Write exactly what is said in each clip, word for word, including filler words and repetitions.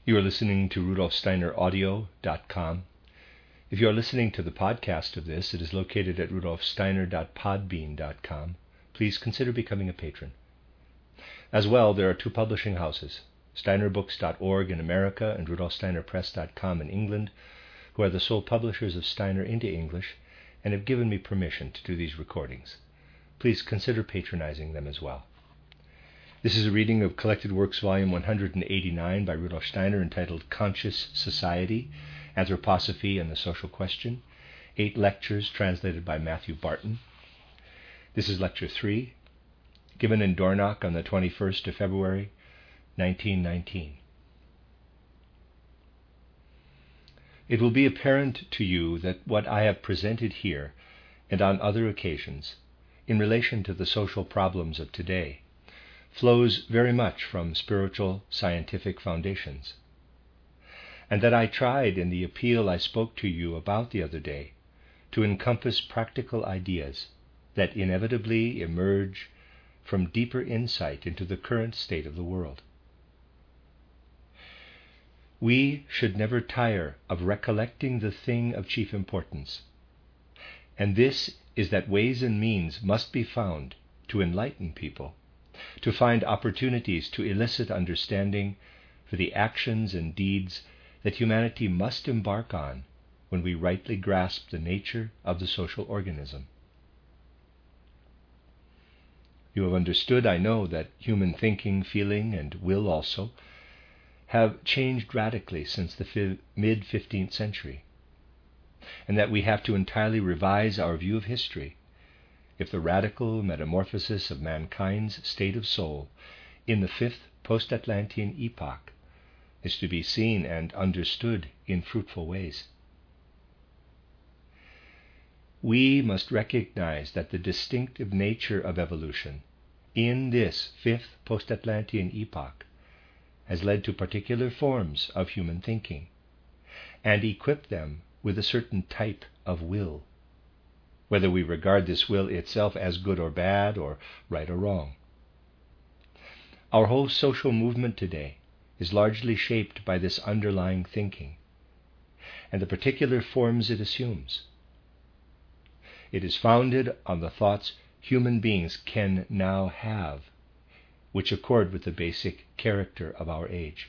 You are listening to Rudolf Steiner Audio dot com. If you are listening to the podcast of this, it is located at rudolf steiner dot podbean dot com. Please consider becoming a patron. As well, there are two publishing houses, steiner books dot org in America and rudolf steiner press dot com in England, who are the sole publishers of Steiner into English and have given me permission to do these recordings. Please consider patronizing them as well. This is a reading of Collected Works Volume one hundred eighty-nine by Rudolf Steiner entitled Conscious Society, Anthroposophy and the Social Question, eight lectures translated by Matthew Barton. This is Lecture three, given in Dornach on the twenty-first of February, nineteen nineteen. It will be apparent to you that what I have presented here and on other occasions in relation to the social problems of today flows very much from spiritual scientific foundations, and that I tried in the appeal I spoke to you about the other day to encompass practical ideas that inevitably emerge from deeper insight into the current state of the world. We should never tire of recollecting the thing of chief importance, and this is that ways and means must be found to enlighten people, to find opportunities to elicit understanding for the actions and deeds that humanity must embark on when we rightly grasp the nature of the social organism. You have understood, I know, that human thinking, feeling, and will also have changed radically since the fi- mid-fifteenth century, and that we have to entirely revise our view of history if the radical metamorphosis of mankind's state of soul in the fifth post-Atlantean epoch is to be seen and understood in fruitful ways. We must recognize that the distinctive nature of evolution in this fifth post-Atlantean epoch has led to particular forms of human thinking and equipped them with a certain type of will, whether we regard this will itself as good or bad, or right or wrong. Our whole social movement today is largely shaped by this underlying thinking and the particular forms it assumes. It is founded on the thoughts human beings can now have, which accord with the basic character of our age.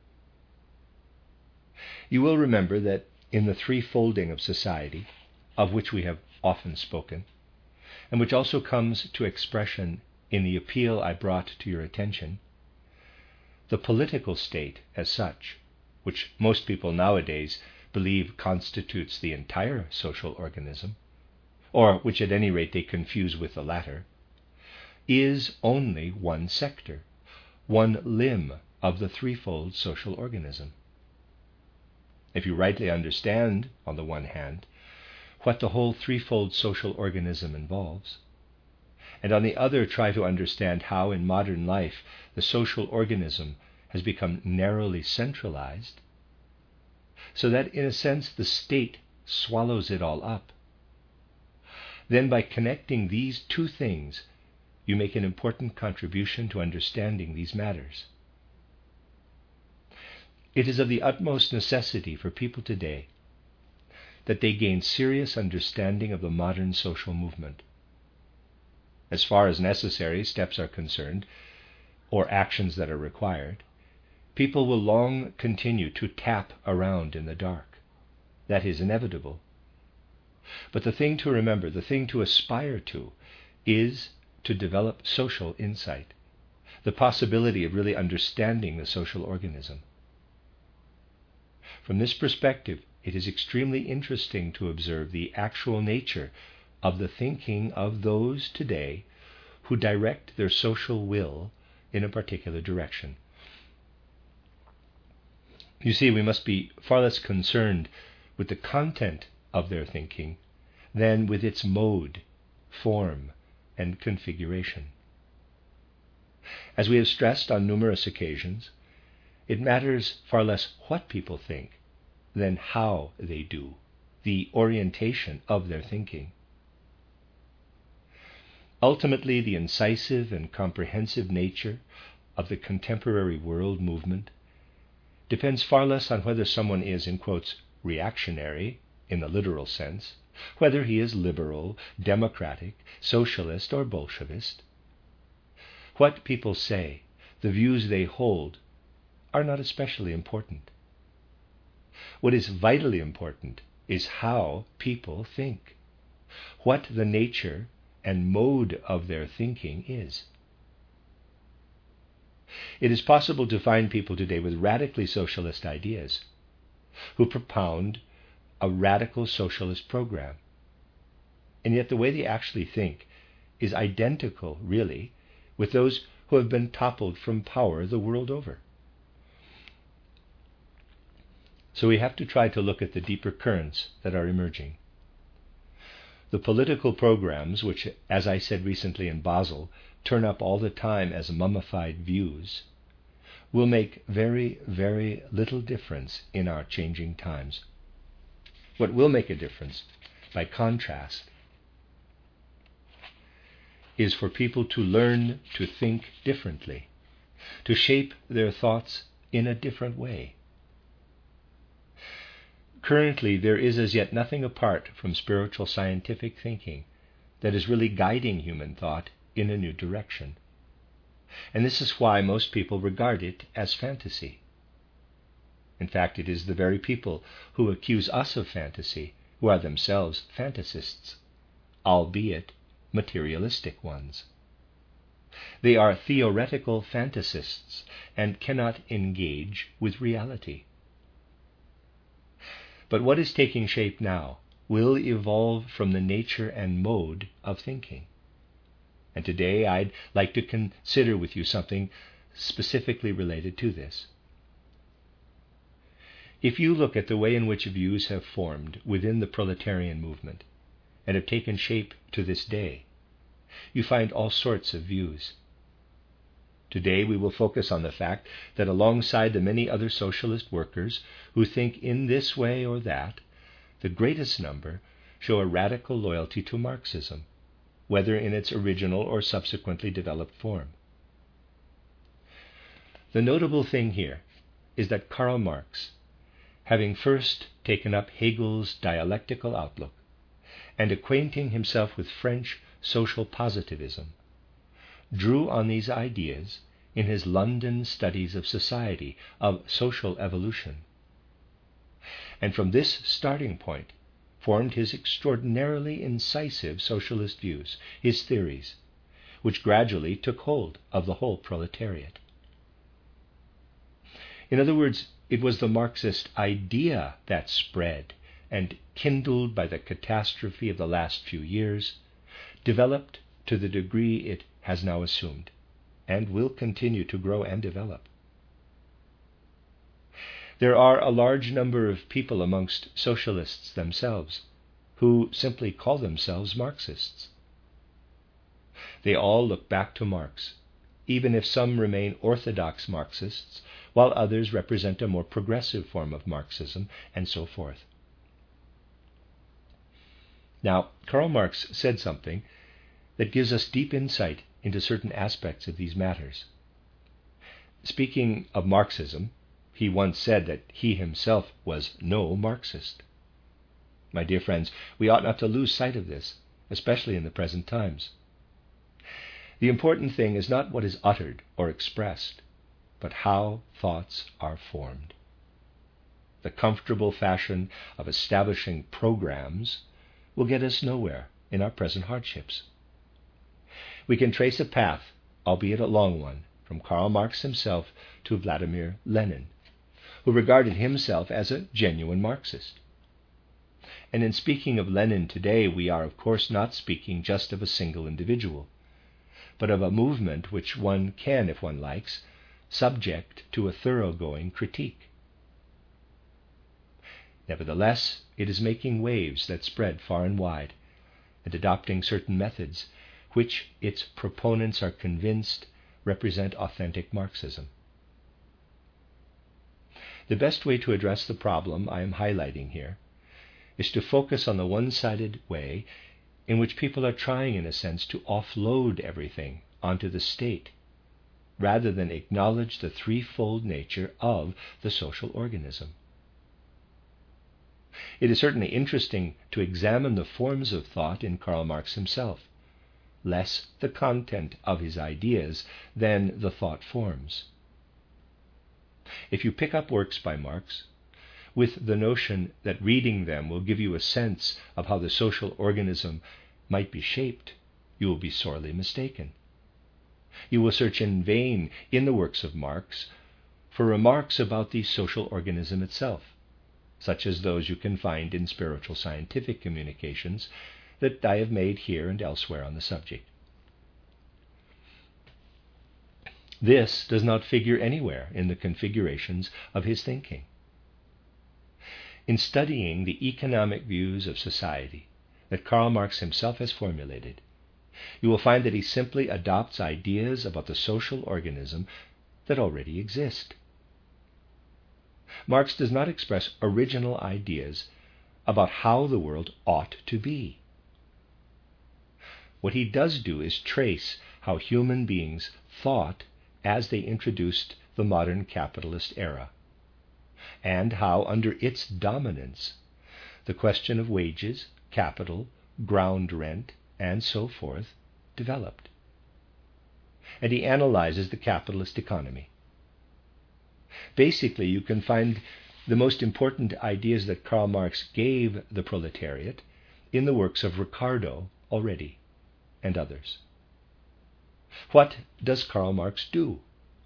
You will remember that in the threefolding of society, of which we have often spoken, and which also comes to expression in the appeal I brought to your attention, the political state as such, which most people nowadays believe constitutes the entire social organism, or which at any rate they confuse with the latter, is only one sector, one limb of the threefold social organism. If you rightly understand, on the one hand, what the whole threefold social organism involves, and on the other try to understand how in modern life the social organism has become narrowly centralized, so that in a sense the state swallows it all up, then by connecting these two things you make an important contribution to understanding these matters. It is of the utmost necessity for people today that they gain serious understanding of the modern social movement. As far as necessary steps are concerned, or actions that are required, people will long continue to tap around in the dark. That is inevitable. But the thing to remember, the thing to aspire to, is to develop social insight, the possibility of really understanding the social organism. From this perspective, it is extremely interesting to observe the actual nature of the thinking of those today who direct their social will in a particular direction. You see, we must be far less concerned with the content of their thinking than with its mode, form, and configuration. As we have stressed on numerous occasions, it matters far less what people think than how they do, the orientation of their thinking. Ultimately, the incisive and comprehensive nature of the contemporary world movement depends far less on whether someone is, in quotes, reactionary in the literal sense, whether he is liberal, democratic, socialist, or Bolshevist. What people say, the views they hold, are not especially important. What is vitally important is how people think, what the nature and mode of their thinking is. It is possible to find people today with radically socialist ideas who propound a radical socialist program, and yet the way they actually think is identical, really, with those who have been toppled from power the world over. So we have to try to look at the deeper currents that are emerging. The political programs, which, as I said recently in Basel, turn up all the time as mummified views, will make very, very little difference in our changing times. What will make a difference, by contrast, is for people to learn to think differently, to shape their thoughts in a different way. Currently, there is as yet nothing apart from spiritual scientific thinking that is really guiding human thought in a new direction. And this is why most people regard it as fantasy. In fact, it is the very people who accuse us of fantasy who are themselves fantasists, albeit materialistic ones. They are theoretical fantasists and cannot engage with reality. But what is taking shape now will evolve from the nature and mode of thinking. And today I'd like to consider with you something specifically related to this. If you look at the way in which views have formed within the proletarian movement and have taken shape to this day, you find all sorts of views. Today we will focus on the fact that alongside the many other socialist workers who think in this way or that, the greatest number show a radical loyalty to Marxism, whether in its original or subsequently developed form. The notable thing here is that Karl Marx, having first taken up Hegel's dialectical outlook and acquainting himself with French social positivism, drew on these ideas in his London Studies of Society, of social evolution, and from this starting point formed his extraordinarily incisive socialist views, his theories, which gradually took hold of the whole proletariat. In other words, it was the Marxist idea that spread and, kindled by the catastrophe of the last few years, developed to the degree it has now assumed, and will continue to grow and develop. There are a large number of people amongst socialists themselves who simply call themselves Marxists. They all look back to Marx, even if some remain orthodox Marxists, while others represent a more progressive form of Marxism, and so forth. Now, Karl Marx said something that gives us deep insight into certain aspects of these matters. Speaking of Marxism, he once said that he himself was no Marxist. My dear friends, we ought not to lose sight of this, especially in the present times. The important thing is not what is uttered or expressed, but how thoughts are formed. The comfortable fashion of establishing programs will get us nowhere in our present hardships. We can trace a path, albeit a long one, from Karl Marx himself to Vladimir Lenin, who regarded himself as a genuine Marxist. And in speaking of Lenin today, we are of course not speaking just of a single individual, but of a movement which one can, if one likes, subject to a thoroughgoing critique. Nevertheless, it is making waves that spread far and wide, and adopting certain methods which its proponents are convinced represent authentic Marxism. The best way to address the problem I am highlighting here is to focus on the one-sided way in which people are trying, in a sense, to offload everything onto the state rather than acknowledge the threefold nature of the social organism. It is certainly interesting to examine the forms of thought in Karl Marx himself, less the content of his ideas than the thought forms. If you pick up works by Marx with the notion that reading them will give you a sense of how the social organism might be shaped, you will be sorely mistaken. You will search in vain in the works of Marx for remarks about the social organism itself, such as those you can find in spiritual scientific communications that I have made here and elsewhere on the subject. This does not figure anywhere in the configurations of his thinking. In studying the economic views of society that Karl Marx himself has formulated, you will find that he simply adopts ideas about the social organism that already exist. Marx does not express original ideas about how the world ought to be. What he does do is trace how human beings thought as they introduced the modern capitalist era, and how under its dominance the question of wages, capital, ground rent, and so forth developed. And he analyzes the capitalist economy. Basically, you can find the most important ideas that Karl Marx gave the proletariat in the works of Ricardo already, and others. What does Karl Marx do?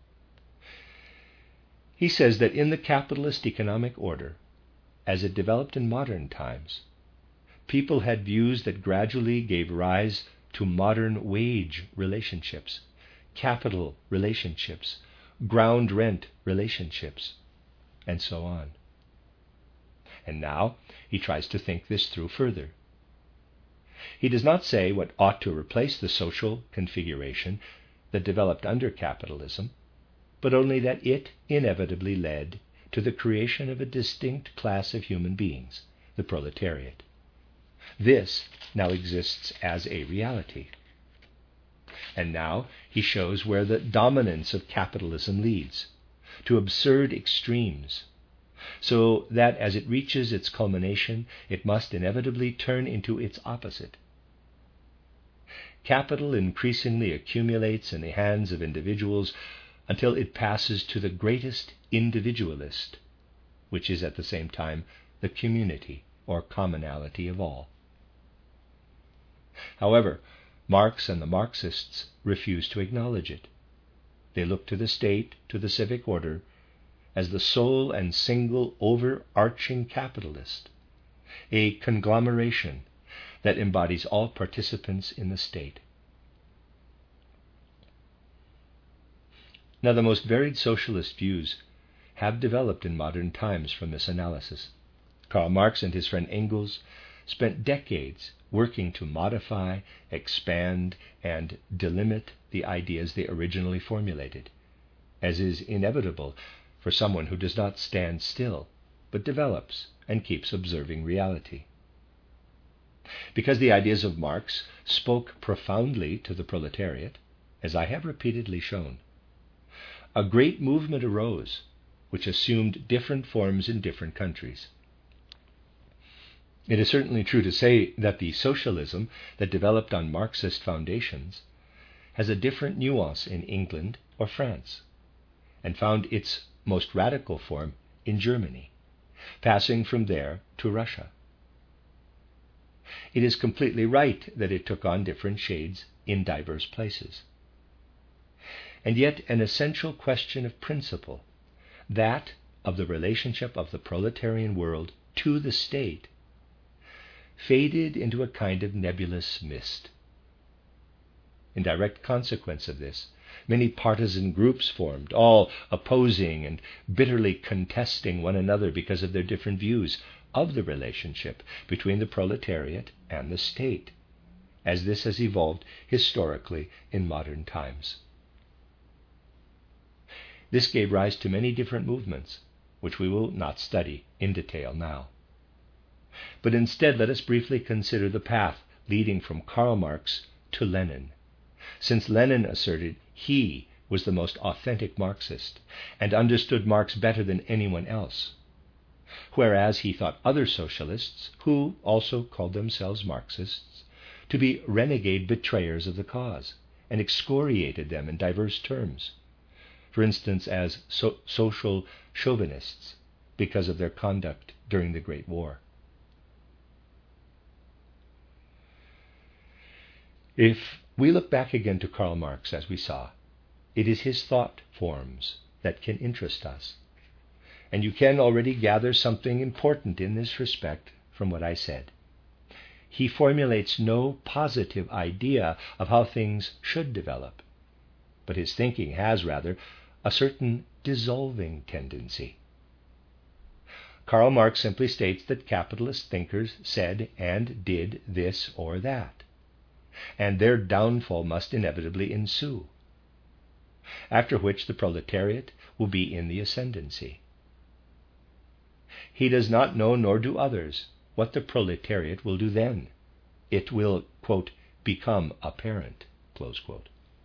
He says that in the capitalist economic order, as it developed in modern times, people had views that gradually gave rise to modern wage relationships, capital relationships, ground rent relationships, and so on. And now he tries to think this through further. He does not say what ought to replace the social configuration that developed under capitalism, but only that it inevitably led to the creation of a distinct class of human beings, the proletariat. This now exists as a reality. And now he shows where the dominance of capitalism leads, to absurd extremes, so that as it reaches its culmination, it must inevitably turn into its opposite. Capital increasingly accumulates in the hands of individuals until it passes to the greatest individualist, which is at the same time the community or commonality of all. However, Marx and the Marxists refuse to acknowledge it. They look to the state, to the civic order, as the sole and single overarching capitalist, a conglomeration that embodies all participants in the state. Now, the most varied socialist views have developed in modern times from this analysis. Karl Marx and his friend Engels spent decades working to modify, expand, and delimit the ideas they originally formulated, as is inevitable for someone who does not stand still, but develops and keeps observing reality. Because the ideas of Marx spoke profoundly to the proletariat, as I have repeatedly shown, a great movement arose which assumed different forms in different countries. It is certainly true to say that the socialism that developed on Marxist foundations has a different nuance in England or France, and found its most radical form in Germany, passing from there to Russia. It is completely right that it took on different shades in diverse places. And yet an essential question of principle, that of the relationship of the proletarian world to the state, faded into a kind of nebulous mist. In direct consequence of this, many partisan groups formed, all opposing and bitterly contesting one another because of their different views of the relationship between the proletariat and the state, as this has evolved historically in modern times. This gave rise to many different movements, which we will not study in detail now. But instead, let us briefly consider the path leading from Karl Marx to Lenin, since Lenin asserted he was the most authentic Marxist and understood Marx better than anyone else, whereas he thought other socialists, who also called themselves Marxists, to be renegade betrayers of the cause, and excoriated them in diverse terms, for instance as so- social chauvinists because of their conduct during the Great War. If we look back again to Karl Marx, as we saw, it is his thought forms that can interest us. And you can already gather something important in this respect from what I said. He formulates no positive idea of how things should develop, but his thinking has rather a certain dissolving tendency. Karl Marx simply states that capitalist thinkers said and did this or that, and their downfall must inevitably ensue, after which the proletariat will be in the ascendancy. He does not know, nor do others, what the proletariat will do then. It will, quote, become apparent, close quote.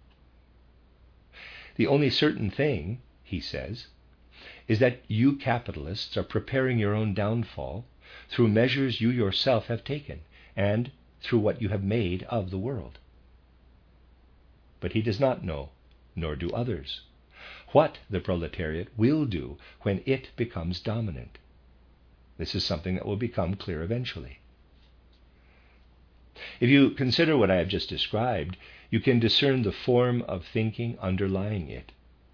The only certain thing, he says, is that you capitalists are preparing your own downfall through measures you yourself have taken and through what you have made of the world. But he does not know, nor do others, what the proletariat will do when it becomes dominant. This is something that will become clear eventually. If you consider what I have just described, you can discern the form of thinking underlying it.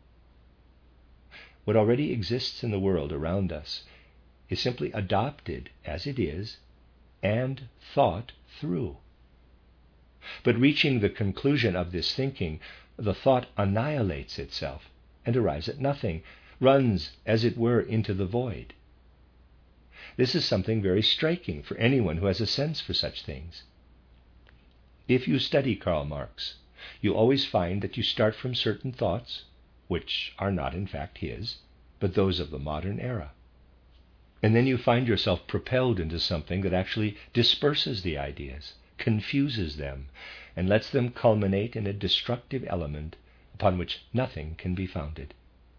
What already exists in the world around us is simply adopted as it is and thought through. But reaching the conclusion of this thinking, the thought annihilates itself and arrives at nothing, runs, as it were, into the void. This is something very striking for anyone who has a sense for such things. If you study Karl Marx, you always find that you start from certain thoughts, which are not in fact his, but those of the modern era. And then you find yourself propelled into something that actually disperses the ideas, confuses them, and lets them culminate in a destructive element upon which nothing can be founded.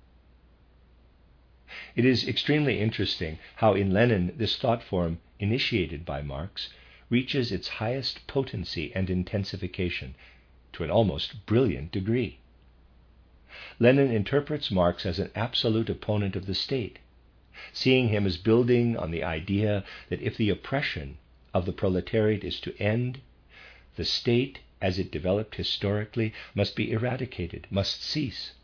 It is extremely interesting how in Lenin this thought form, initiated by Marx, reaches its highest potency and intensification to an almost brilliant degree. Lenin interprets Marx as an absolute opponent of the state, seeing him as building on the idea that if the oppression of the proletariat is to end, the state, as it developed historically, must be eradicated, must cease.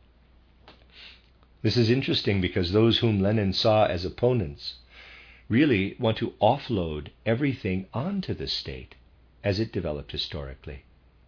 This is interesting because those whom Lenin saw as opponents really want to offload everything onto the state as it developed historically.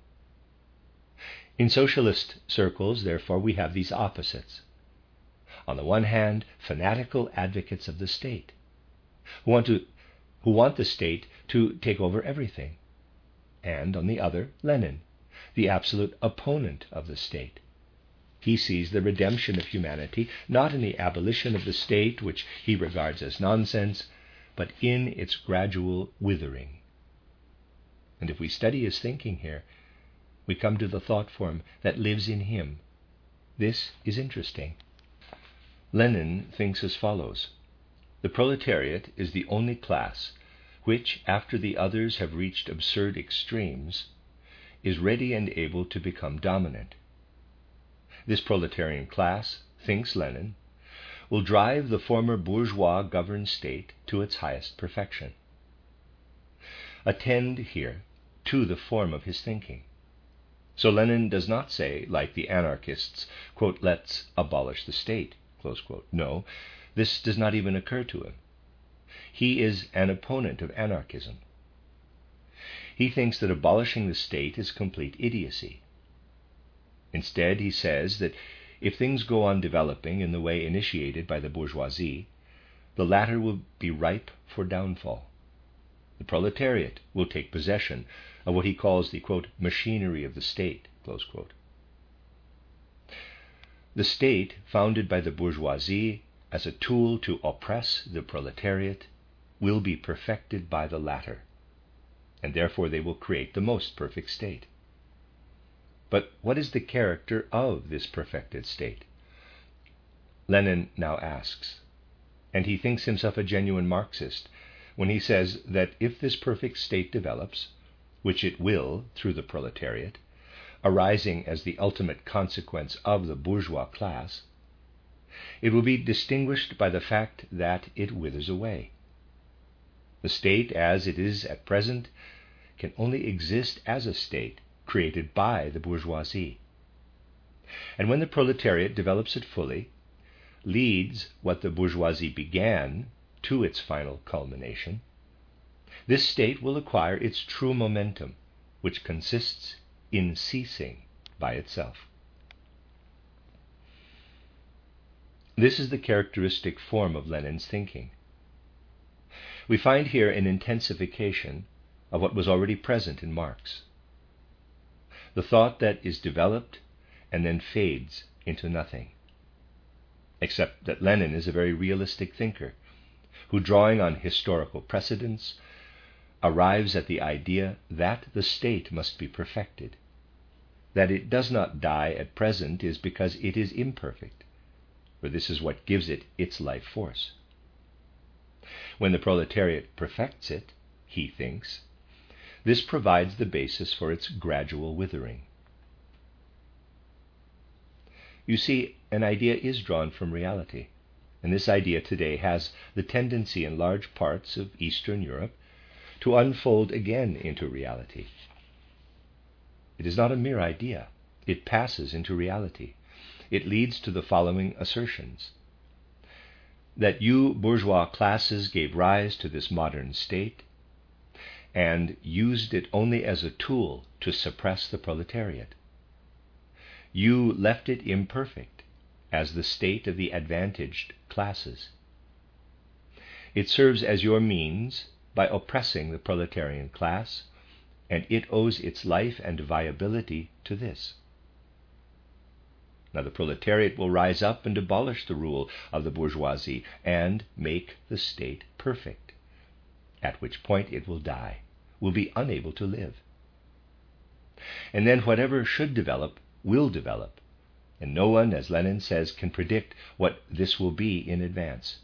In socialist circles, therefore, we have these opposites. On the one hand, fanatical advocates of the state, who want to, who want the state to take over everything. And on the other, Lenin, the absolute opponent of the state. He sees the redemption of humanity not in the abolition of the state, which he regards as nonsense, but in its gradual withering. And if we study his thinking here, we come to the thought form that lives in him. This is interesting. Lenin thinks as follows: the proletariat is the only class which, after the others have reached absurd extremes, is ready and able to become dominant. This proletarian class, thinks Lenin, will drive the former bourgeois-governed state to its highest perfection. Attend here to the form of his thinking. So Lenin does not say, like the anarchists, quote, let's abolish the state, close quote. No, this does not even occur to him. He is an opponent of anarchism. He thinks that abolishing the state is complete idiocy. Instead, he says that if things go on developing in the way initiated by the bourgeoisie, the latter will be ripe for downfall. The proletariat will take possession of what he calls the, quote, machinery of the state, close quote. The state, founded by the bourgeoisie as a tool to oppress the proletariat, will be perfected by the latter, and therefore they will create the most perfect state. But what is the character of this perfected state? Lenin now asks, and he thinks himself a genuine Marxist when he says that if this perfect state develops, which it will through the proletariat, arising as the ultimate consequence of the bourgeois class, it will be distinguished by the fact that it withers away. The state as it is at present can only exist as a state created by the bourgeoisie. And when the proletariat develops it fully, leads what the bourgeoisie began to its final culmination, this state will acquire its true momentum, which consists in ceasing by itself. This is the characteristic form of Lenin's thinking. We find here an intensification of what was already present in Marx. The thought that is developed and then fades into nothing. Except that Lenin is a very realistic thinker, who, drawing on historical precedents, arrives at the idea that the state must be perfected. That it does not die at present is because it is imperfect, for this is what gives it its life force. When the proletariat perfects it, he thinks, this provides the basis for its gradual withering. You see, an idea is drawn from reality, and this idea today has the tendency in large parts of Eastern Europe to unfold again into reality. It is not a mere idea. It passes into reality. It leads to the following assertions: that you bourgeois classes gave rise to this modern state and used it only as a tool to suppress the proletariat. You left it imperfect as the state of the advantaged classes. It serves as your means by oppressing the proletarian class, and it owes its life and viability to this. Now the proletariat will rise up and abolish the rule of the bourgeoisie and make the state perfect, at which point it will die, will be unable to live. And then whatever should develop will develop, and no one, as Lenin says, can predict what this will be in advance.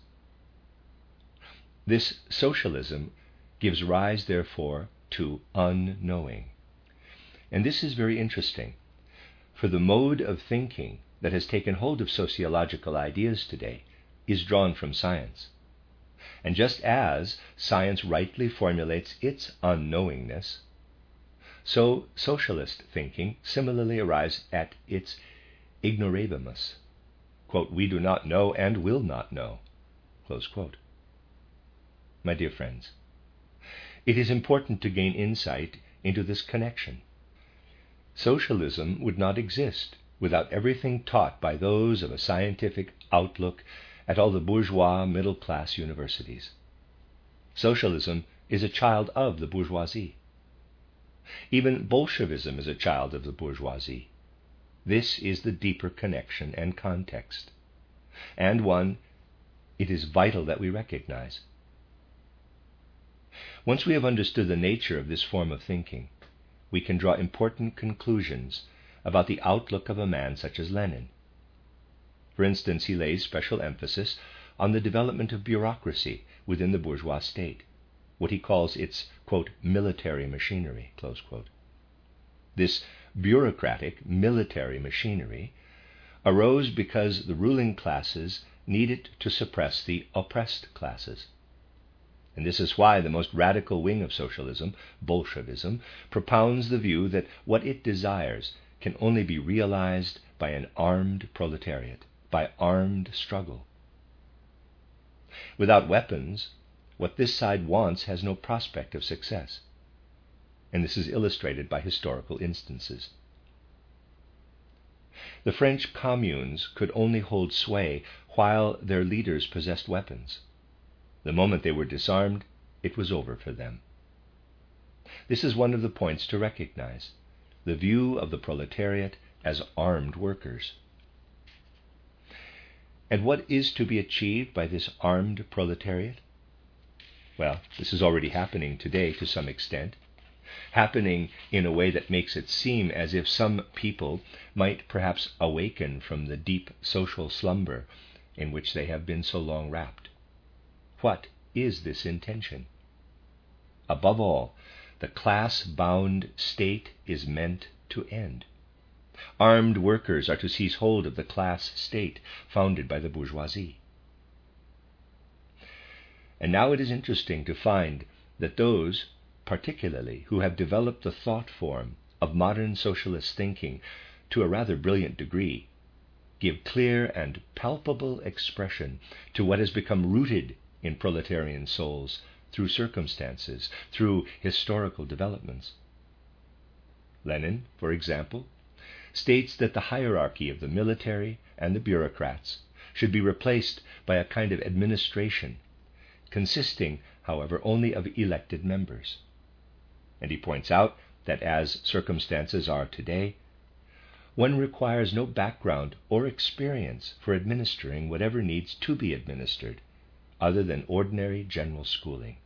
This socialism gives rise, therefore, to unknowing. And this is very interesting, for the mode of thinking that has taken hold of sociological ideas today is drawn from science. And just as science rightly formulates its unknowingness, so socialist thinking similarly arrives at its ignorabimus. Quote, we do not know and will not know. Close quote. My dear friends, it is important to gain insight into this connection. Socialism would not exist without everything taught by those of a scientific outlook at all the bourgeois middle-class universities. Socialism is a child of the bourgeoisie. Even Bolshevism is a child of the bourgeoisie. This is the deeper connection and context, and one it is vital that we recognize. Once we have understood the nature of this form of thinking, we can draw important conclusions about the outlook of a man such as Lenin. For instance, he lays special emphasis on the development of bureaucracy within the bourgeois state, what he calls its, quote, military machinery, close quote. This bureaucratic military machinery arose because the ruling classes needed to suppress the oppressed classes. And this is why the most radical wing of socialism, Bolshevism, propounds the view that what it desires can only be realized by an armed proletariat, by armed struggle. Without weapons, what this side wants has no prospect of success. And this is illustrated by historical instances. The French communes could only hold sway while their leaders possessed weapons. The moment they were disarmed, it was over for them. This is one of the points to recognize, the view of the proletariat as armed workers. And what is to be achieved by this armed proletariat? Well, this is already happening today to some extent. happening in a way that makes it seem as if some people might perhaps awaken from the deep social slumber in which they have been so long wrapped. What is this intention? Above all, the class-bound state is meant to end. Armed workers are to seize hold of the class state founded by the bourgeoisie. And now it is interesting to find that those, particularly, who have developed the thought form of modern socialist thinking to a rather brilliant degree, give clear and palpable expression to what has become rooted in proletarian souls through circumstances, through historical developments. Lenin, for example, states that the hierarchy of the military and the bureaucrats should be replaced by a kind of administration, consisting, however, only of elected members. And he points out that as circumstances are today, one requires no background or experience for administering whatever needs to be administered, other than ordinary general schooling.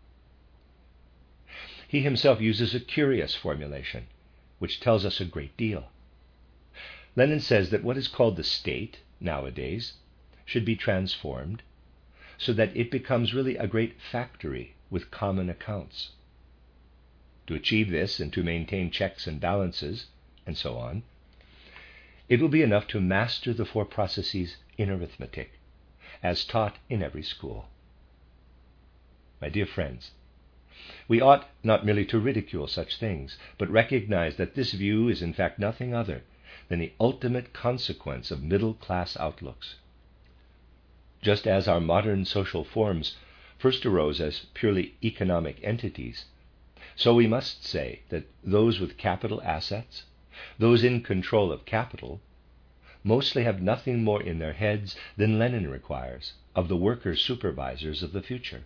He himself uses a curious formulation, which tells us a great deal. Lenin says that what is called the state, nowadays, should be transformed so that it becomes really a great factory with common accounts. To achieve this and to maintain checks and balances, and so on, it will be enough to master the four processes in arithmetic, as taught in every school. My dear friends, we ought not merely to ridicule such things, but recognize that this view is in fact nothing other than the ultimate consequence of middle-class outlooks. Just as our modern social forms first arose as purely economic entities, so we must say that those with capital assets, those in control of capital, mostly have nothing more in their heads than Lenin requires of the workers' supervisors of the future.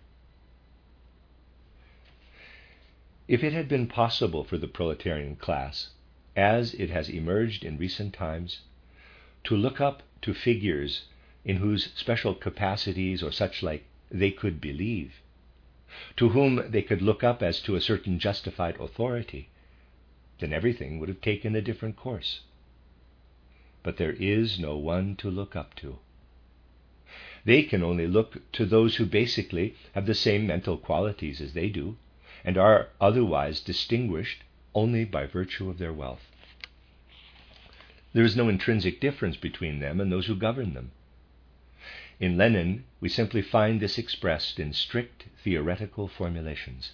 If it had been possible for the proletarian class, as it has emerged in recent times, to look up to figures in whose special capacities or such like they could believe, to whom they could look up as to a certain justified authority, then everything would have taken a different course. But there is no one to look up to. They can only look to those who basically have the same mental qualities as they do, and are otherwise distinguished only by virtue of their wealth. There is no intrinsic difference between them and those who govern them. In Lenin, we simply find this expressed in strict theoretical formulations.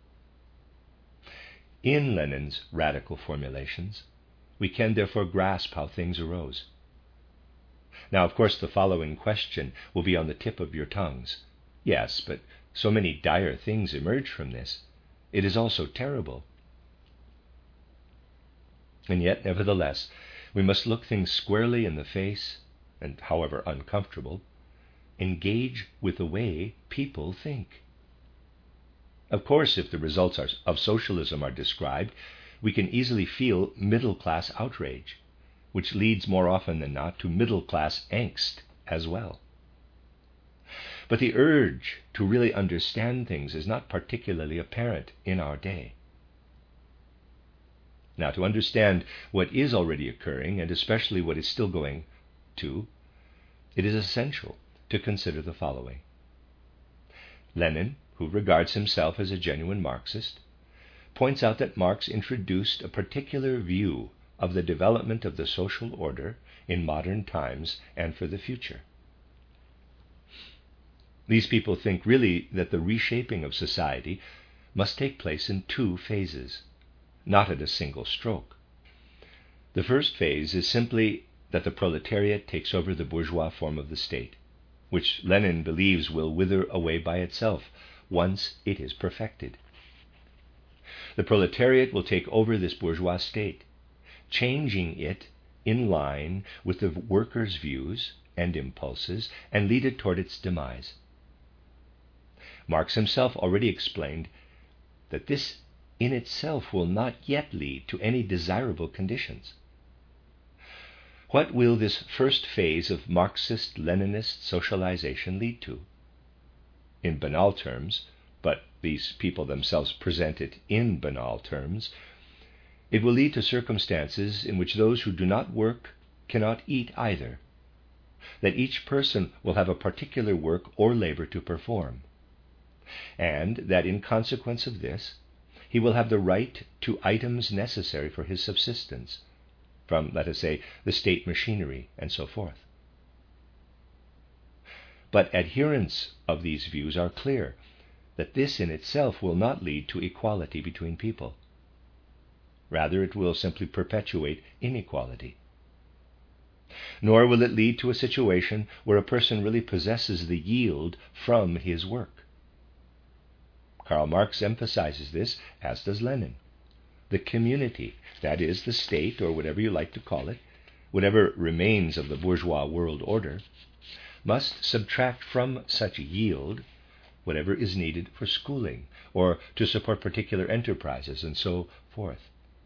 In Lenin's radical formulations, we can therefore grasp how things arose. Now, of course, the following question will be on the tip of your tongues. Yes, but so many dire things emerge from this. It is all so terrible. And yet, nevertheless, we must look things squarely in the face, and however uncomfortable, engage with the way people think. Of course, if the results are, of socialism are described, we can easily feel middle-class outrage, which leads more often than not to middle-class angst as well. But the urge to really understand things is not particularly apparent in our day. Now, to understand what is already occurring, and especially what is still going to, it is essential to consider the following. Lenin, who regards himself as a genuine Marxist, points out that Marx introduced a particular view of the development of the social order in modern times and for the future. These people think really that the reshaping of society must take place in two phases, not at a single stroke. The first phase is simply that the proletariat takes over the bourgeois form of the state, which Lenin believes will wither away by itself once it is perfected. The proletariat will take over this bourgeois state, changing it in line with the workers' views and impulses, and lead it toward its demise. Marx himself already explained that this in itself will not yet lead to any desirable conditions. What will this first phase of Marxist-Leninist socialization lead to? In banal terms, but these people themselves present it in banal terms, it will lead to circumstances in which those who do not work cannot eat either, that each person will have a particular work or labor to perform, and that in consequence of this, he will have the right to items necessary for his subsistence, from, let us say, the state machinery and so forth. But adherents of these views are clear that this in itself will not lead to equality between people. Rather, it will simply perpetuate inequality. Nor will it lead to a situation where a person really possesses the yield from his work. Karl Marx emphasizes this, as does Lenin. The community, that is, the state, or whatever you like to call it, whatever remains of the bourgeois world order, must subtract from such yield whatever is needed for schooling, or to support particular enterprises, and so forth.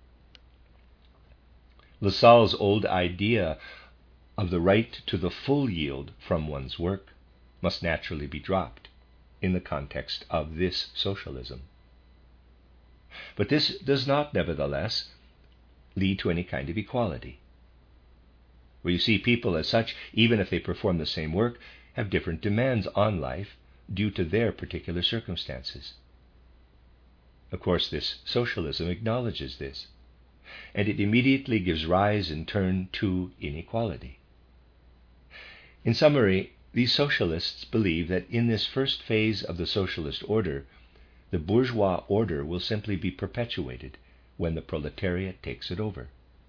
Lassalle's old idea of the right to the full yield from one's work must naturally be dropped in the context of this socialism. But this does not, nevertheless, lead to any kind of equality, where you see people as such, even if they perform the same work, have different demands on life due to their particular circumstances. Of course, this socialism acknowledges this, and it immediately gives rise in turn to inequality. In summary, these socialists believe that in this first phase of the socialist order, the bourgeois order will simply be perpetuated when the proletariat takes it over.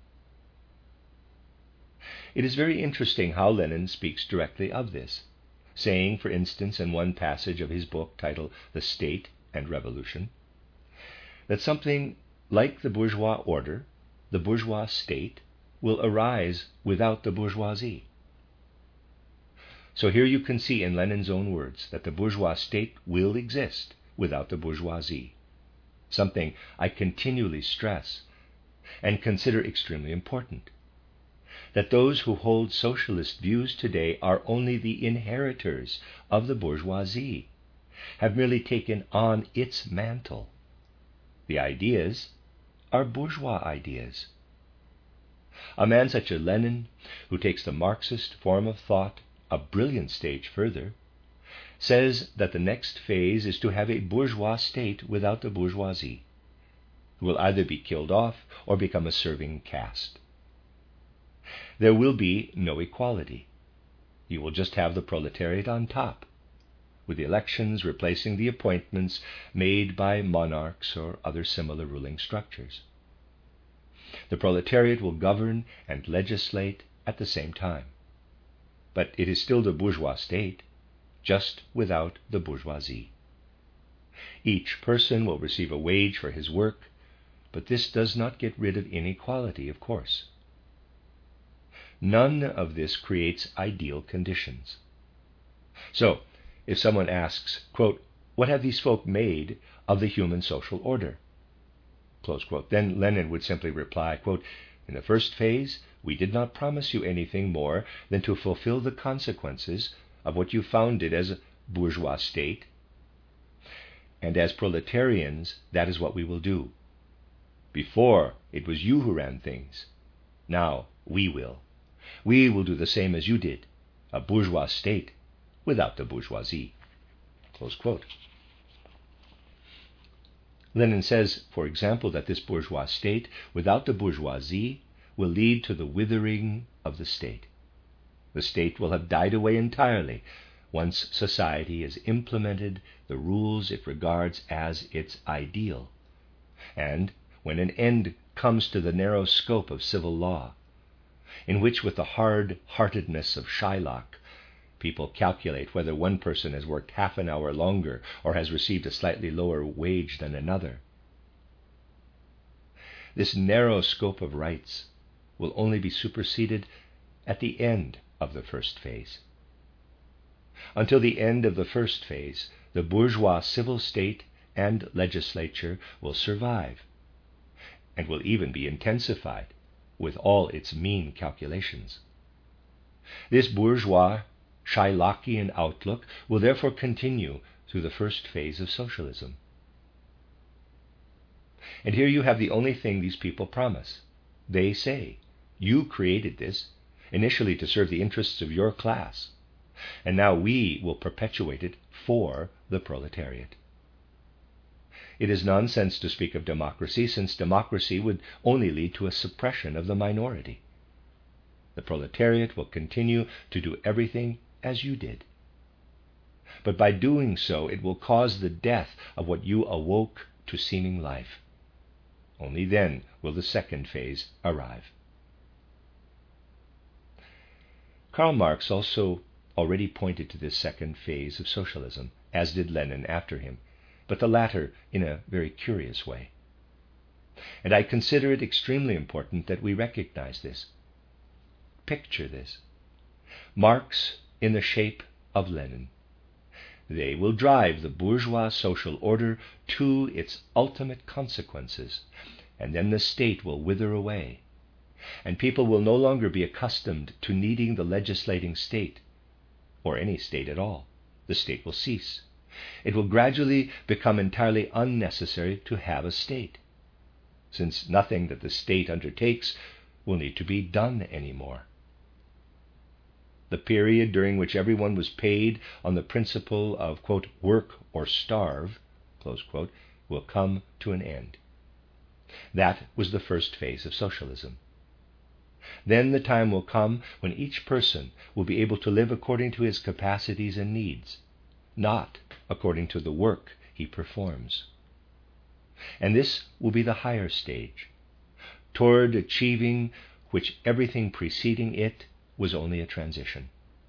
It is very interesting how Lenin speaks directly of this, saying, for instance, in one passage of his book titled The State and Revolution, that something like the bourgeois order, the bourgeois state, will arise without the bourgeoisie. So here you can see in Lenin's own words that the bourgeois state will exist without the bourgeoisie, something I continually stress and consider extremely important, that those who hold socialist views today are only the inheritors of the bourgeoisie, have merely taken on its mantle. The ideas are bourgeois ideas. A man such as Lenin, who takes the Marxist form of thought a brilliant stage further, says that the next phase is to have a bourgeois state without the bourgeoisie, who will either be killed off or become a serving caste. There will be no equality. You will just have the proletariat on top, with the elections replacing the appointments made by monarchs or other similar ruling structures. The proletariat will govern and legislate at the same time. But it is still the bourgeois state, just without the bourgeoisie. Each person will receive a wage for his work, but this does not get rid of inequality, of course. None of this creates ideal conditions. So, if someone asks, quote, "What have these folk made of the human social order?" Close quote, then Lenin would simply reply, quote, "In the first phase, we did not promise you anything more than to fulfill the consequences of what you founded as a bourgeois state. And as proletarians, that is what we will do. Before, it was you who ran things. Now, we will. We will do the same as you did, a bourgeois state without the bourgeoisie." Close quote. Lenin says, for example, that this bourgeois state without the bourgeoisie will lead to the withering of the state. The state will have died away entirely once society has implemented the rules it regards as its ideal, and when an end comes to the narrow scope of civil law, in which, with the hard-heartedness of Shylock, people calculate whether one person has worked half an hour longer or has received a slightly lower wage than another. This narrow scope of rights will only be superseded at the end of the first phase. Until the end of the first phase, the bourgeois civil state and legislature will survive, and will even be intensified with all its mean calculations. This bourgeois Shylockian outlook will therefore continue through the first phase of socialism. And here you have the only thing these people promise. They say, you created this, initially to serve the interests of your class, and now we will perpetuate it for the proletariat. It is nonsense to speak of democracy, since democracy would only lead to a suppression of the minority. The proletariat will continue to do everything as you did. But by doing so, it will cause the death of what you awoke to seeming life. Only then will the second phase arrive. Karl Marx also already pointed to this second phase of socialism, as did Lenin after him, but the latter in a very curious way. And I consider it extremely important that we recognize this. Picture this. Marx in the shape of Lenin. They will drive the bourgeois social order to its ultimate consequences, and then the state will wither away, and people will no longer be accustomed to needing the legislating state, or any state at all. The state will cease. It will gradually become entirely unnecessary to have a state, since nothing that the state undertakes will need to be done anymore. The period during which everyone was paid on the principle of, quote, work or starve, close quote, will come to an end. That was the first phase of socialism. Then the time will come when each person will be able to live according to his capacities and needs, not according to the work he performs. And this will be the higher stage, toward achieving which everything preceding it was only a transition.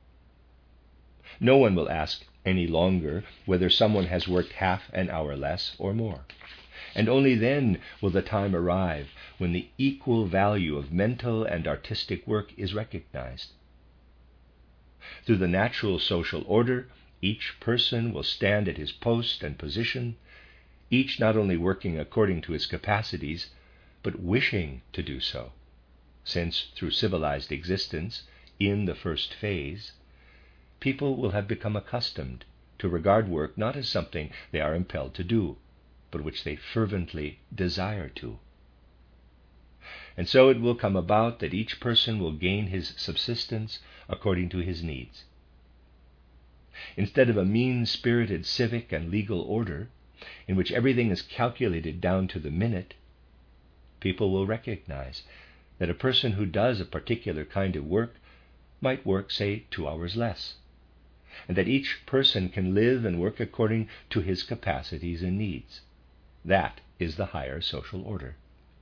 No one will ask any longer whether someone has worked half an hour less or more, and only then will the time arrive when the equal value of mental and artistic work is recognized. Through the natural social order, each person will stand at his post and position, each not only working according to his capacities, but wishing to do so, since through civilized existence, in the first phase, people will have become accustomed to regard work not as something they are impelled to do, but which they fervently desire to. And so it will come about that each person will gain his subsistence according to his needs. Instead of a mean-spirited civic and legal order, in which everything is calculated down to the minute, people will recognize that a person who does a particular kind of work might work, say, two hours less, and that each person can live and work according to his capacities and needs. That is the higher social order.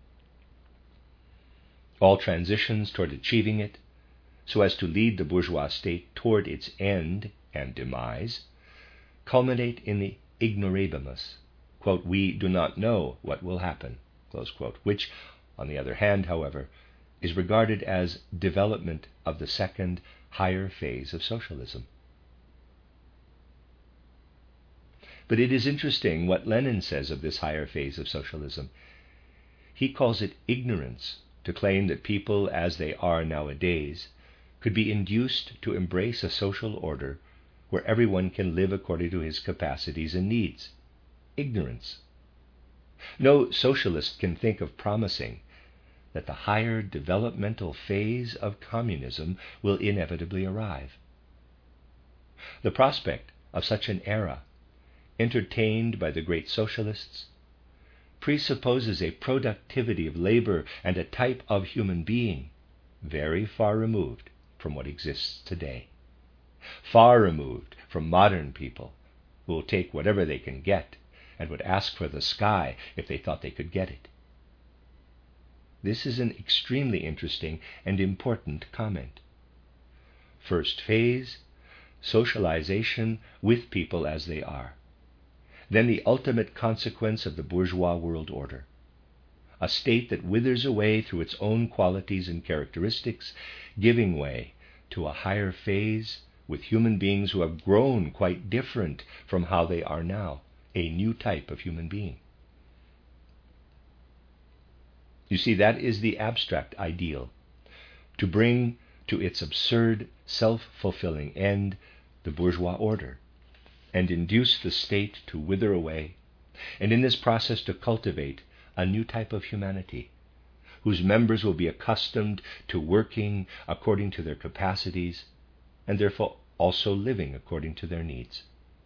All transitions toward achieving it, so as to lead the bourgeois state toward its end and demise, culminate in the ignorabimus, quote, we do not know what will happen, close quote, which, on the other hand, however, is regarded as development of the second, higher phase of socialism. But it is interesting what Lenin says of this higher phase of socialism. He calls it ignorance to claim that people, as they are nowadays, could be induced to embrace a social order where everyone can live according to his capacities and needs. Ignorance. No socialist can think of promising that the higher developmental phase of communism will inevitably arrive. The prospect of such an era, entertained by the great socialists, presupposes a productivity of labor and a type of human being very far removed from what exists today, far removed from modern people who will take whatever they can get and would ask for the sky if they thought they could get it. This is an extremely interesting and important comment. First phase, socialization with people as they are. Then the ultimate consequence of the bourgeois world order, a state that withers away through its own qualities and characteristics, giving way to a higher phase with human beings who have grown quite different from how they are now, a new type of human being. You see, that is the abstract ideal, to bring to its absurd, self-fulfilling end the bourgeois order, and induce the state to wither away, and in this process to cultivate a new type of humanity, whose members will be accustomed to working according to their capacities, and therefore also living according to their needs.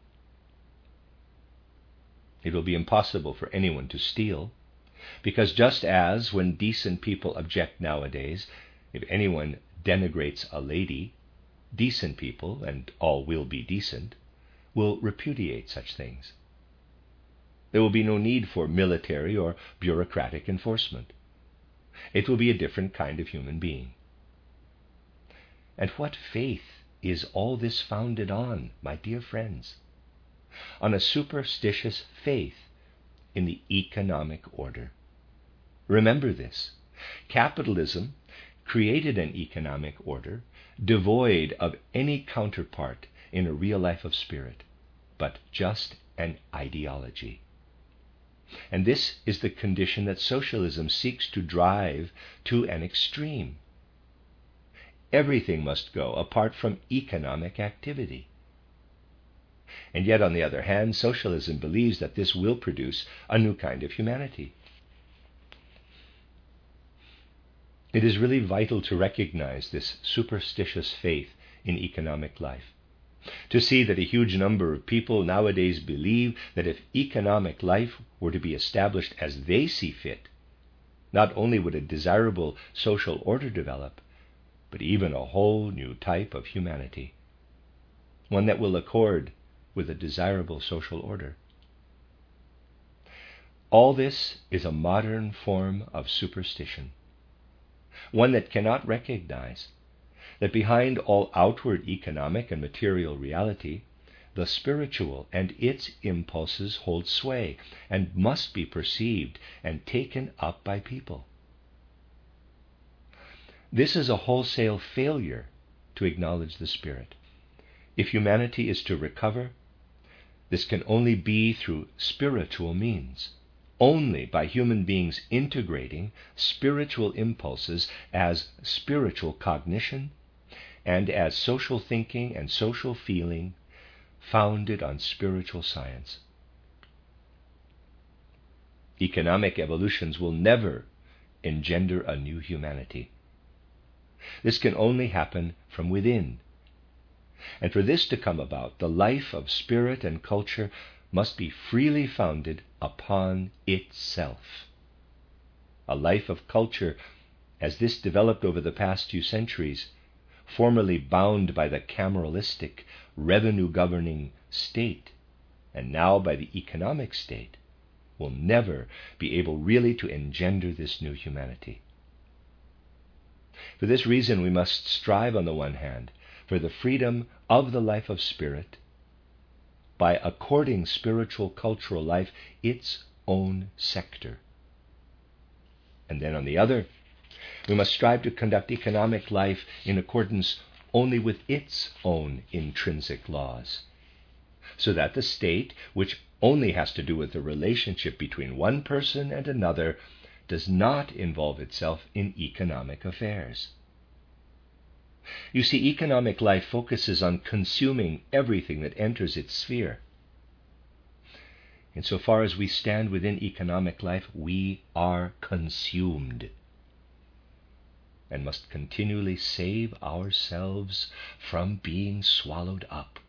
It will be impossible for anyone to steal, because just as when decent people object nowadays, if anyone denigrates a lady, decent people, and all will be decent, will repudiate such things. There will be no need for military or bureaucratic enforcement. It will be a different kind of human being. And what faith is all this founded on, my dear friends? On a superstitious faith in the economic order. Remember this. Capitalism created an economic order devoid of any counterpart in a real life of spirit, but just an ideology. And this is the condition that socialism seeks to drive to an extreme. Everything must go apart from economic activity. And yet, on the other hand, socialism believes that this will produce a new kind of humanity. It is really vital to recognize this superstitious faith in economic life, to see that a huge number of people nowadays believe that if economic life were to be established as they see fit, not only would a desirable social order develop, but even a whole new type of humanity, one that will accord with a desirable social order. All this is a modern form of superstition, one that cannot recognize that behind all outward economic and material reality, the spiritual and its impulses hold sway and must be perceived and taken up by people. This is a wholesale failure to acknowledge the Spirit. If humanity is to recover, this can only be through spiritual means, only by human beings integrating spiritual impulses as spiritual cognition and as social thinking and social feeling founded on spiritual science. Economic evolutions will never engender a new humanity. This can only happen from within. And for this to come about, the life of spirit and culture must be freely founded upon itself. A life of culture, as this developed over the past few centuries, formerly bound by the cameralistic, revenue-governing state, and now by the economic state, will never be able really to engender this new humanity. For this reason, we must strive, on the one hand, for the freedom of the life of spirit by according spiritual cultural life its own sector. And then on the other, we must strive to conduct economic life in accordance only with its own intrinsic laws, so that the state, which only has to do with the relationship between one person and another, does not involve itself in economic affairs. You see, economic life focuses on consuming everything that enters its sphere. Insofar as we stand within economic life, we are consumed and must continually save ourselves from being swallowed up.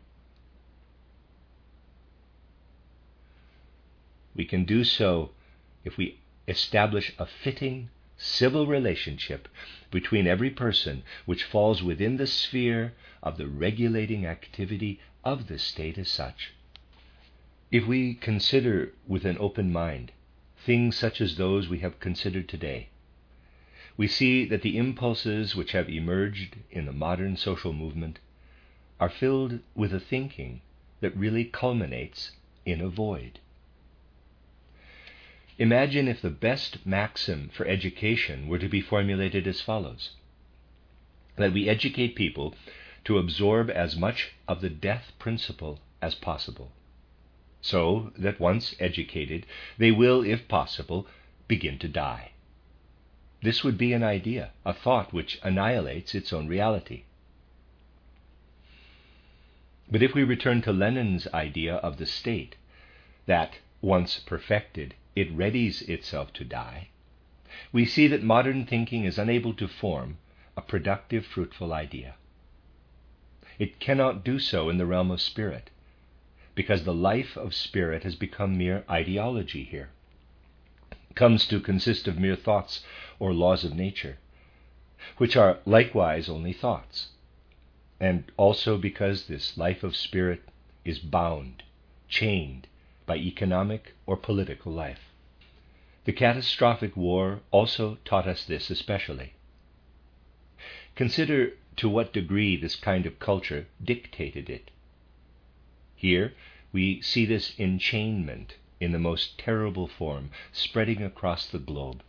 We can do so if we establish a fitting civil relationship between every person which falls within the sphere of the regulating activity of the state as such. If we consider with an open mind things such as those we have considered today, we see that the impulses which have emerged in the modern social movement are filled with a thinking that really culminates in a void. Imagine if the best maxim for education were to be formulated as follows: that we educate people to absorb as much of the death principle as possible, so that once educated, they will, if possible, begin to die. This would be an idea, a thought which annihilates its own reality. But if we return to Lenin's idea of the state, that, once perfected, it readies itself to die, we see that modern thinking is unable to form a productive, fruitful idea. It cannot do so in the realm of spirit, because the life of spirit has become mere ideology here, comes to consist of mere thoughts or laws of nature, which are likewise only thoughts, and also because this life of spirit is bound, chained by economic or political life. The catastrophic war also taught us this especially. Consider to what degree this kind of culture dictated it. Here we see this enchainment in the most terrible form, spreading across the globe.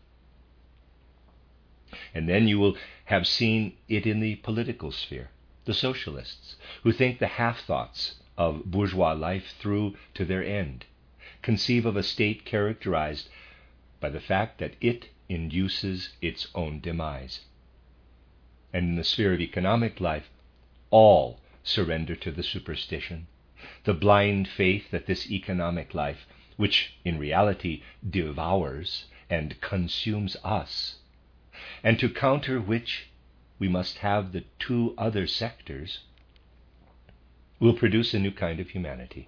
And then you will have seen it in the political sphere, the socialists, who think the half-thoughts of bourgeois life through to their end, conceive of a state characterized by the fact that it induces its own demise. And in the sphere of economic life, all surrender to the superstition, the blind faith that this economic life, which in reality devours and consumes us, and to counter which we must have the two other sectors, will produce a new kind of humanity.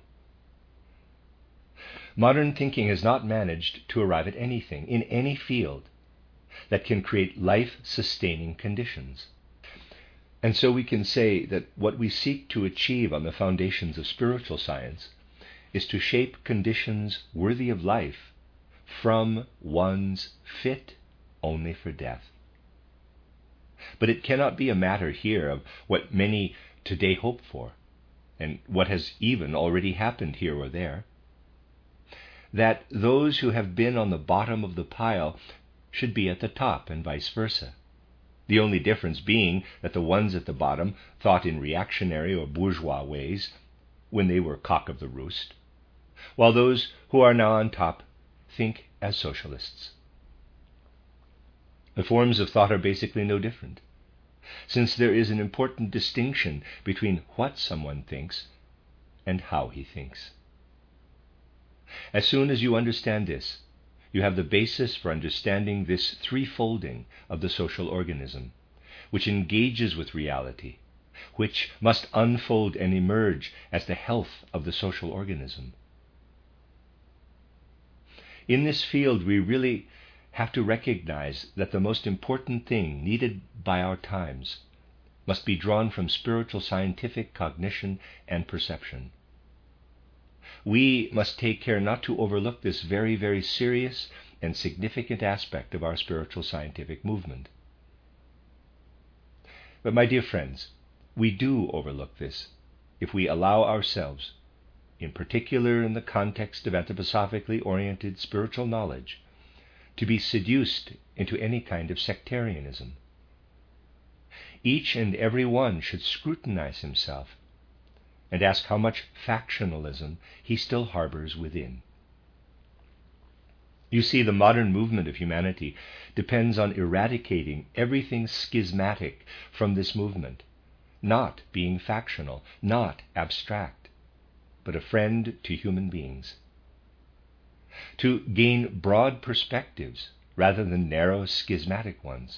Modern thinking has not managed to arrive at anything in any field that can create life-sustaining conditions. And so we can say that what we seek to achieve on the foundations of spiritual science is to shape conditions worthy of life from ones fit only for death. But it cannot be a matter here of what many today hope for, and what has even already happened here or there, that those who have been on the bottom of the pile should be at the top and vice versa. The only difference being that the ones at the bottom thought in reactionary or bourgeois ways when they were cock of the roost, while those who are now on top think as socialists. The forms of thought are basically no different, since there is an important distinction between what someone thinks and how he thinks. As soon as you understand this, you have the basis for understanding this threefolding of the social organism, which engages with reality, which must unfold and emerge as the health of the social organism. In this field, we really have to recognize that the most important thing needed by our times must be drawn from spiritual scientific cognition and perception. We must take care not to overlook this very, very serious and significant aspect of our spiritual scientific movement. But my dear friends, we do overlook this if we allow ourselves, in particular in the context of anthroposophically oriented spiritual knowledge, to be seduced into any kind of sectarianism. Each and every one should scrutinize himself and ask how much factionalism he still harbors within. You see, the modern movement of humanity depends on eradicating everything schismatic from this movement, not being factional, not abstract, but a friend to human beings. To gain broad perspectives rather than narrow schismatic ones.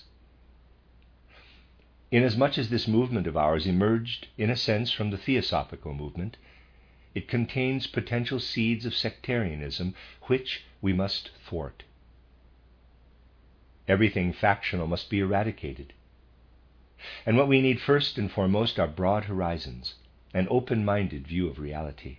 Inasmuch as this movement of ours emerged, in a sense, from the Theosophical movement, it contains potential seeds of sectarianism which we must thwart. Everything factional must be eradicated. And what we need first and foremost are broad horizons, an open-minded view of reality.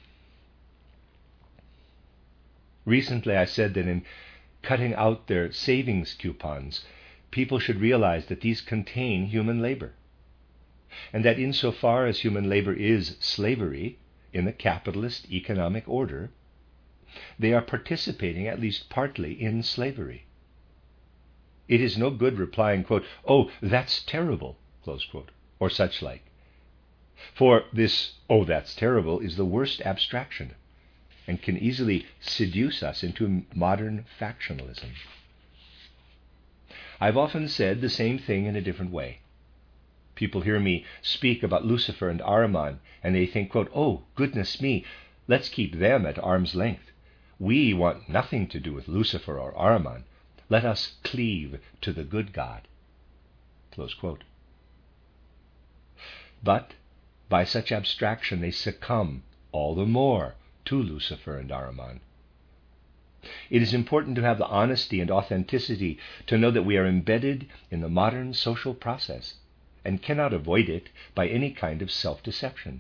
Recently I said that in cutting out their savings coupons, people should realize that these contain human labor, and that insofar as human labor is slavery in the capitalist economic order, they are participating at least partly in slavery. It is no good replying, quote, "Oh, that's terrible," close quote, or such like. For this, "oh, that's terrible," is the worst abstraction, and can easily seduce us into modern factionalism. I've often said the same thing in a different way. People hear me speak about Lucifer and Ahriman, and they think, quote, "Oh, goodness me, let's keep them at arm's length. We want nothing to do with Lucifer or Ahriman. Let us cleave to the good God." Close quote. But by such abstraction they succumb all the more to Lucifer and Ahriman. It is important to have the honesty and authenticity to know that we are embedded in the modern social process and cannot avoid it by any kind of self-deception.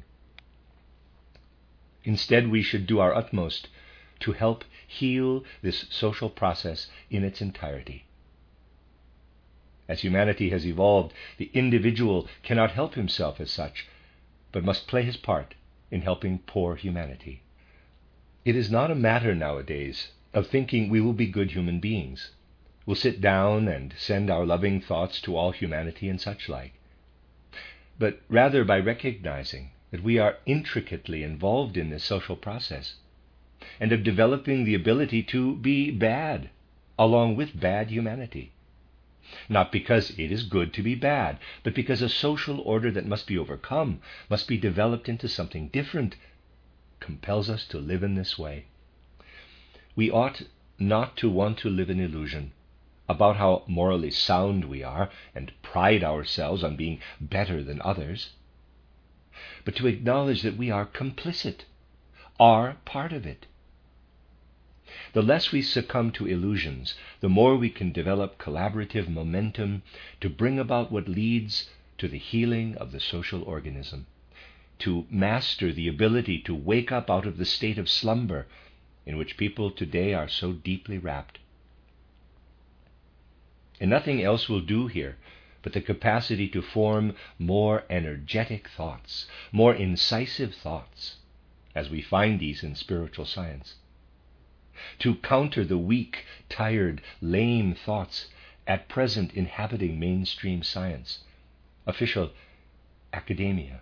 Instead, we should do our utmost to help heal this social process in its entirety. As humanity has evolved, the individual cannot help himself as such, but must play his part in helping poor humanity. It is not a matter nowadays of thinking we will be good human beings. We'll sit down and send our loving thoughts to all humanity and such like. But rather by recognizing that we are intricately involved in this social process, and of developing the ability to be bad along with bad humanity. Not because it is good to be bad, but because a social order that must be overcome, must be developed into something different, compels us to live in this way. We ought not to want to live in illusion about how morally sound we are and pride ourselves on being better than others, but to acknowledge that we are complicit, are part of it. The less we succumb to illusions, the more we can develop collaborative momentum to bring about what leads to the healing of the social organism, to master the ability to wake up out of the state of slumber in which people today are so deeply wrapped. And nothing else will do here but the capacity to form more energetic thoughts, more incisive thoughts, as we find these in spiritual science, to counter the weak, tired, lame thoughts at present inhabiting mainstream science, official academia.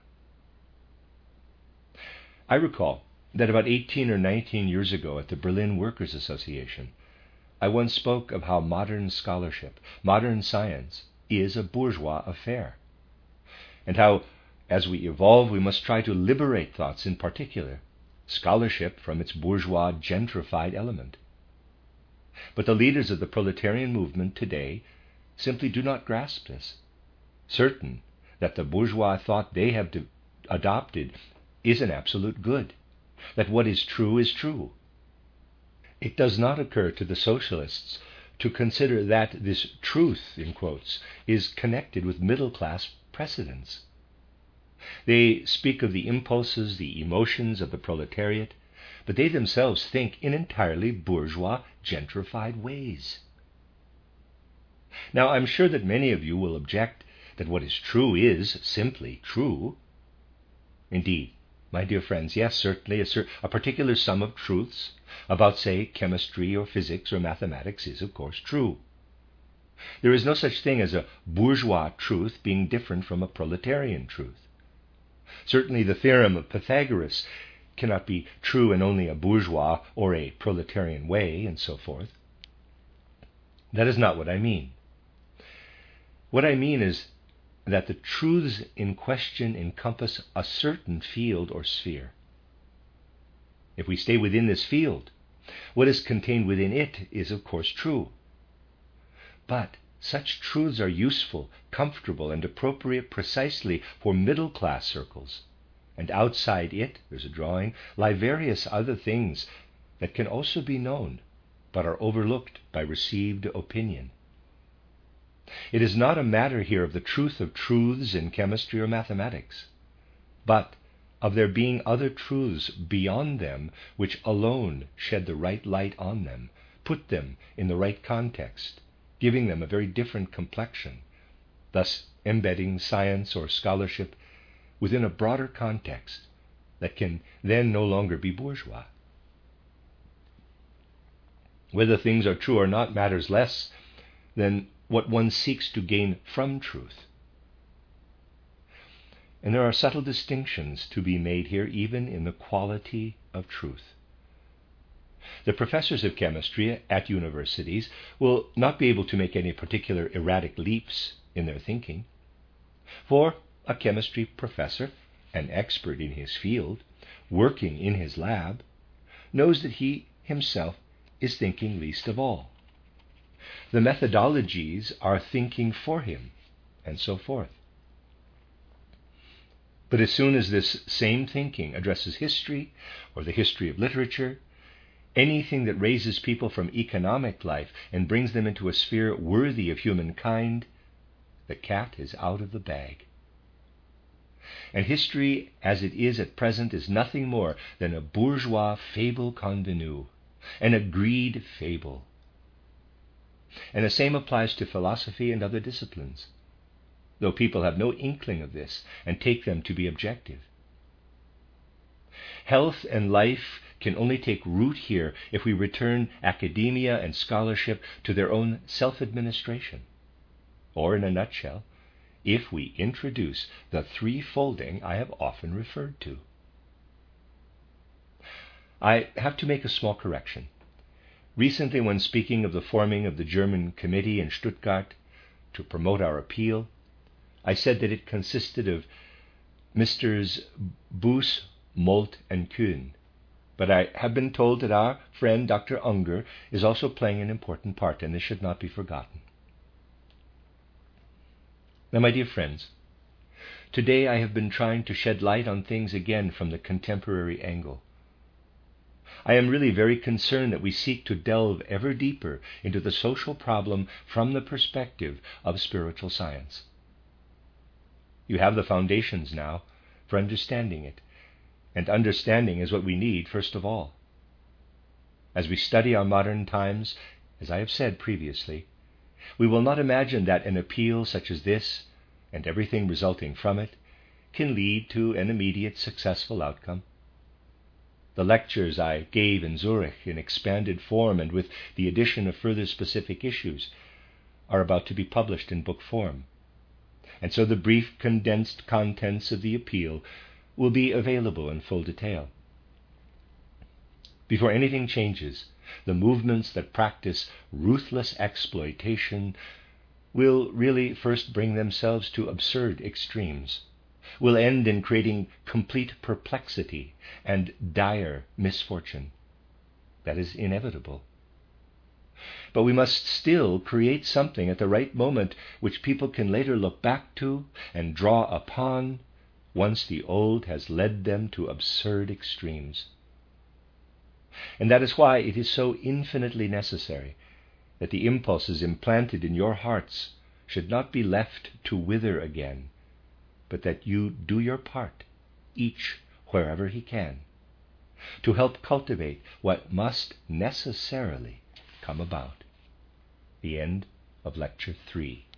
I recall that about eighteen or nineteen years ago at the Berlin Workers' Association, I once spoke of how modern scholarship, modern science, is a bourgeois affair, and how, as we evolve, we must try to liberate thoughts, in particular scholarship, from its bourgeois gentrified element. But the leaders of the proletarian movement today simply do not grasp this, certain that the bourgeois thought they have de- adopted is an absolute good, that what is true is true. It does not occur to the socialists to consider that this truth, in quotes, is connected with middle-class precedents. They speak of the impulses, the emotions of the proletariat, but they themselves think in entirely bourgeois, gentrified ways. Now, I'm sure that many of you will object that what is true is simply true. Indeed, my dear friends, yes, certainly a, cer- a particular sum of truths about, say, chemistry or physics or mathematics is, of course, true. There is no such thing as a bourgeois truth being different from a proletarian truth. Certainly the theorem of Pythagoras cannot be true in only a bourgeois or a proletarian way, and so forth. That is not what I mean. What I mean is that the truths in question encompass a certain field or sphere. If we stay within this field, what is contained within it is, of course, true. But such truths are useful, comfortable, and appropriate precisely for middle-class circles. And outside it, there's a drawing, lie various other things that can also be known, but are overlooked by received opinion. It is not a matter here of the truth of truths in chemistry or mathematics, but of there being other truths beyond them which alone shed the right light on them, put them in the right context, giving them a very different complexion, thus embedding science or scholarship within a broader context that can then no longer be bourgeois. Whether things are true or not matters less than what one seeks to gain from truth. And there are subtle distinctions to be made here, even in the quality of truth. The professors of chemistry at universities will not be able to make any particular erratic leaps in their thinking. For a chemistry professor, an expert in his field, working in his lab, knows that he himself is thinking least of all. The methodologies are thinking for him, and so forth. But as soon as this same thinking addresses history or the history of literature, anything that raises people from economic life and brings them into a sphere worthy of humankind, the cat is out of the bag. And history as it is at present is nothing more than a bourgeois fable convenue, an agreed fable. And the same applies to philosophy and other disciplines, though people have no inkling of this and take them to be objective. Health and life can only take root here if we return academia and scholarship to their own self-administration, or in a nutshell, if we introduce the three-folding I have often referred to. I have to make a small correction. Recently, when speaking of the forming of the German committee in Stuttgart to promote our appeal, I said that it consisted of Misters Buss, Molt, and Kuhn. But I have been told that our friend Doctor Unger is also playing an important part, and this should not be forgotten. Now, my dear friends, today I have been trying to shed light on things again from the contemporary angle. I am really very concerned that we seek to delve ever deeper into the social problem from the perspective of spiritual science. You have the foundations now for understanding it, and understanding is what we need first of all. As we study our modern times, as I have said previously, we will not imagine that an appeal such as this, and everything resulting from it, can lead to an immediate successful outcome. The lectures I gave in Zurich in expanded form and with the addition of further specific issues are about to be published in book form, and so the brief condensed contents of the appeal will be available in full detail. Before anything changes, the movements that practice ruthless exploitation will really first bring themselves to absurd extremes, will end in creating complete perplexity and dire misfortune. That is inevitable. But we must still create something at the right moment which people can later look back to and draw upon once the old has led them to absurd extremes. And that is why it is so infinitely necessary that the impulses implanted in your hearts should not be left to wither again, but that you do your part, each wherever he can, to help cultivate what must necessarily come about. The end of Lecture three.